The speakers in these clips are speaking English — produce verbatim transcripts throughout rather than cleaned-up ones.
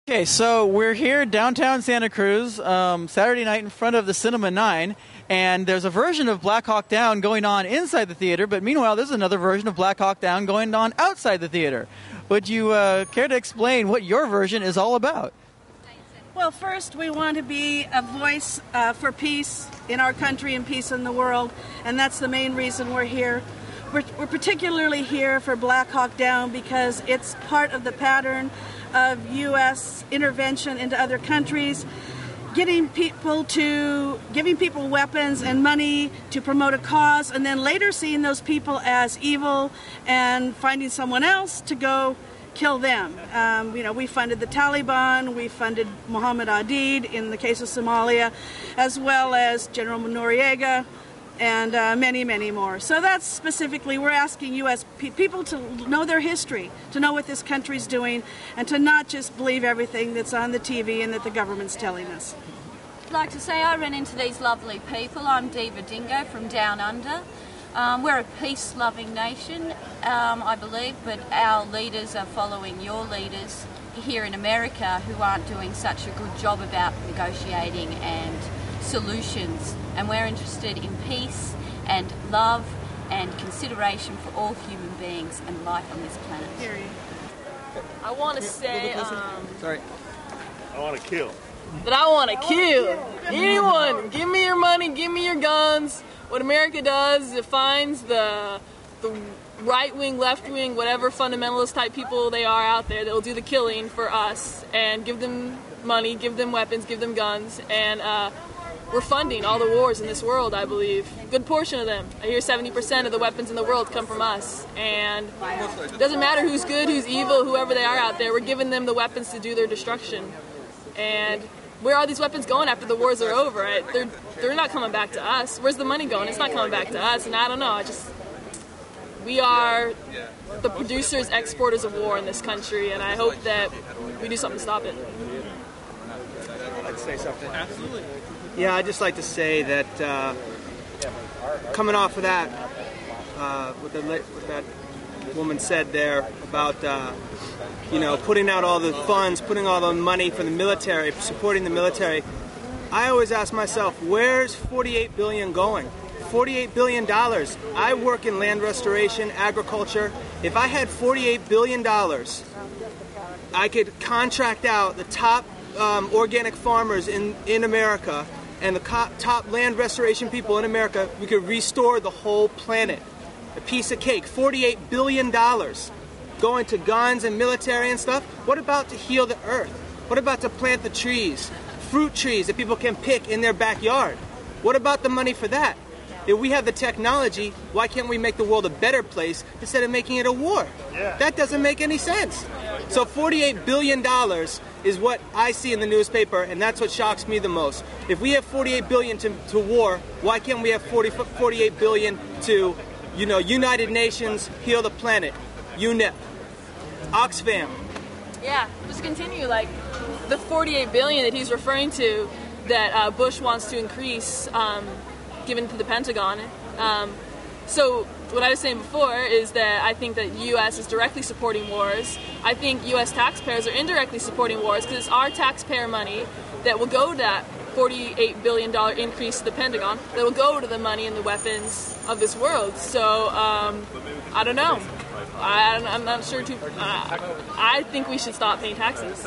Okay, so we're here downtown Santa Cruz, um, Saturday night in front of the Cinema nine, and there's a version of Black Hawk Down going on inside the theater, but meanwhile there's another version of Black Hawk Down going on outside the theater. Would you uh, care to explain what your version is all about? Well, first we want to be a voice uh, for peace in our country and peace in the world, and that's the main reason we're here. We're, we're particularly here for Black Hawk Down because it's part of the pattern of U S intervention into other countries, getting people to, giving people weapons and money to promote a cause, and then later seeing those people as evil and finding someone else to go kill them. Um, you know, we funded the Taliban, we funded Muhammad Aidid in the case of Somalia, as well as General Noriega, and uh, many, many more. So that's specifically, we're asking U S pe- people to know their history, to know what this country's doing, and to not just believe everything that's on the T V and that the government's telling us. I'd like to say I ran into these lovely people. I'm Diva Dingo from Down Under. Um, we're a peace-loving nation, um, I believe, but our leaders are following your leaders here in America who aren't doing such a good job about negotiating and solutions, and we're interested in peace and love and consideration for all human beings and life on this planet. I want to say um, Sorry. I want to kill. that I want to kill anyone. Give me your money, give me your guns. What America does is it finds the the right-wing, left-wing, whatever fundamentalist type people they are out there that will do the killing for us, and give them money, give them weapons, give them guns, and uh, we're funding all the wars in this world, I believe. Good portion of them. I hear seventy percent of the weapons in the world come from us. And it doesn't matter who's good, who's evil, whoever they are out there, we're giving them the weapons to do their destruction. And where are these weapons going after the wars are over? Right? They're, they're not coming back to us. Where's the money going? It's not coming back to us. And I don't know, I just... We are the producers, exporters of war in this country, and I hope that we do something to stop it. I'd like to say something. Absolutely. Yeah, I'd just like to say that uh, coming off of that, uh, what, the, what that woman said there about, uh, you know, putting out all the funds, putting all the money for the military, supporting the military, I always ask myself, where's forty-eight billion dollars going? forty-eight billion dollars. I work in land restoration, agriculture. If I had forty-eight billion dollars, I could contract out the top um, organic farmers in, in America and the co- top land restoration people in America. We could restore the whole planet. A piece of cake. forty-eight billion dollars going to guns and military and stuff. What about to heal the earth? What about to plant the trees? Fruit trees that people can pick in their backyard. What about the money for that? If we have the technology, why can't we make the world a better place instead of making it a war? Yeah. That doesn't make any sense. So forty-eight billion dollars is what I see in the newspaper, and that's what shocks me the most. If we have forty-eight billion dollars to, to war, why can't we have forty, forty-eight billion dollars to, you know, United Nations, heal the planet, U N I P, Oxfam? Yeah, just continue, like, the forty-eight billion dollars that he's referring to that uh, Bush wants to increase, um, given to the Pentagon. Um, so what I was saying before is that I think that U S is directly supporting wars. I think U S taxpayers are indirectly supporting wars because it's our taxpayer money that will go to that forty-eight billion dollars increase to the Pentagon, that will go to the money and the weapons of this world. So um, I don't know. I, I'm not sure. To, uh, I think we should stop paying taxes.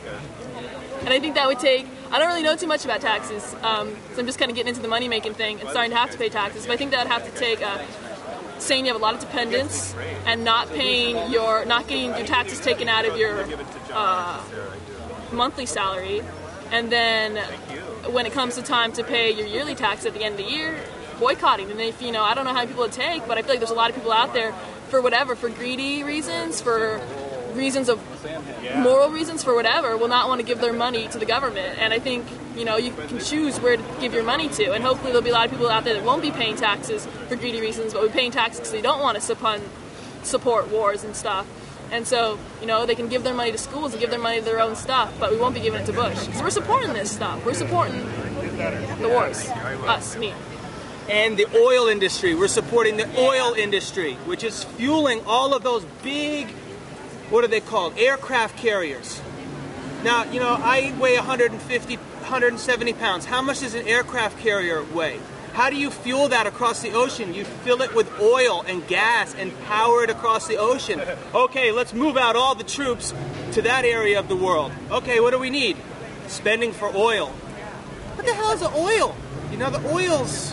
And I think that would take, I don't really know too much about taxes, um, so I'm just kind of getting into the money-making thing and starting to have to pay taxes. But I think that would have to take uh, saying you have a lot of dependents and not paying your, not getting your taxes taken out of your uh, monthly salary. And then when it comes to time to pay your yearly tax at the end of the year, boycotting. And if, you know, I don't know how many people it take, but I feel like there's a lot of people out there for whatever, for greedy reasons, for reasons of moral reasons, for whatever, will not want to give their money to the government. And I think, you know, you can choose where to give your money to, and hopefully there'll be a lot of people out there that won't be paying taxes for greedy reasons, but will be paying taxes because they don't want to support, support wars and stuff. And so, you know, they can give their money to schools and give their money to their own stuff, but we won't be giving it to Bush. Because we're supporting this stuff. We're supporting the wars. Us, me. And the oil industry. We're supporting the oil industry, which is fueling all of those big, what are they called? Aircraft carriers. Now, you know, I weigh one hundred fifty, one hundred seventy pounds. How much does an aircraft carrier weigh? How do you fuel that across the ocean? You fill it with oil and gas and power it across the ocean. Okay, let's move out all the troops to that area of the world. Okay, what do we need? Spending for oil. What the hell is the oil? You know, the oil's...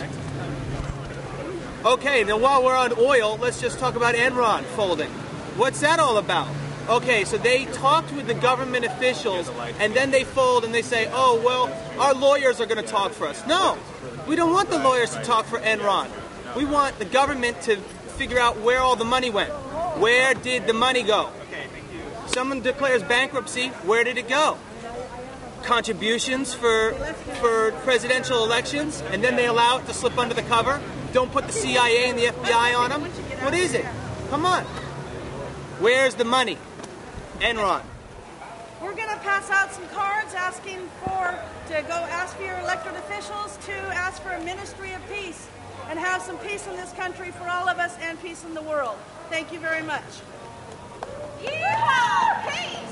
Okay, now while we're on oil, let's just talk about Enron folding. What's that all about? Okay, so they talked with the government officials, and then they fold and they say, oh, well, our lawyers are going to talk for us. No, we don't want the lawyers to talk for Enron. We want the government to figure out where all the money went. Where did the money go? Someone declares bankruptcy, where did it go? Contributions for, for presidential elections, and then they allow it to slip under the cover? Don't put the C I A and the F B I on them? What is it? Come on. Where's the money? Enron. We're going to pass out some cards asking for to go ask for your elected officials to ask for a ministry of peace and have some peace in this country for all of us and peace in the world. Thank you very much. Yeehaw! Peace!